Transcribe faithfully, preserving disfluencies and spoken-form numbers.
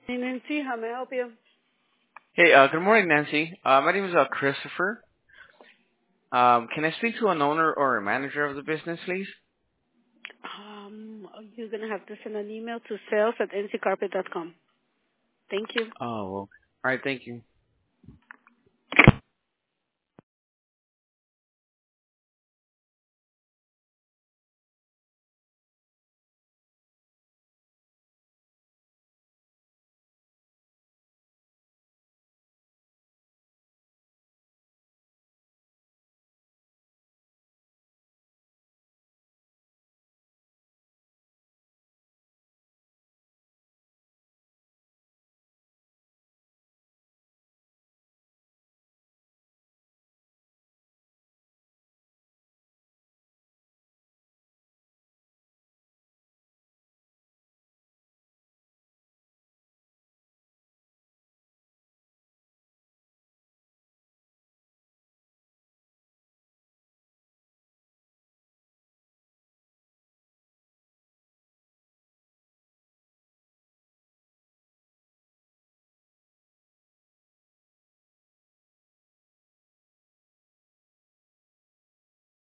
Nancy, how may I help you? Hey, uh, good morning, Nancy. Uh, my name is uh, Christopher. Um, can I speak to an owner or a manager of the business, please? Um, you're going to have to send an email to sales at n c carpet dot com. Thank you. Oh, well. All right, thank you.